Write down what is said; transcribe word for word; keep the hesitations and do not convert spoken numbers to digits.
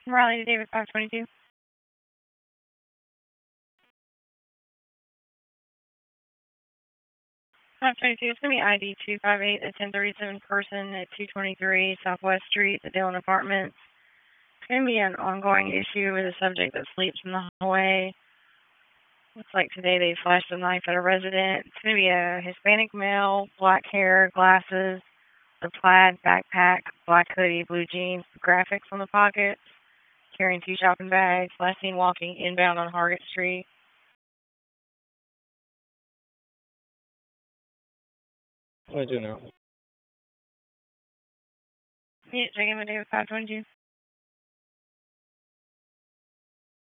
Riley to David five twenty-two. five twenty-two, it's going to be I D two five eight, a ten thirty-seven person at two twenty-three Southwest Street, the Dillon Apartments. It's going to be an ongoing issue with a subject that sleeps in the hallway. Looks like today they flashed a knife at a resident. It's going to be a Hispanic male, black hair, glasses, a plaid backpack, black hoodie, blue jeans, graphics on the pockets, carrying two shopping bags, last seen walking inbound on Hargett Street. What do you do now? Yeah, check in with David five twenty-two.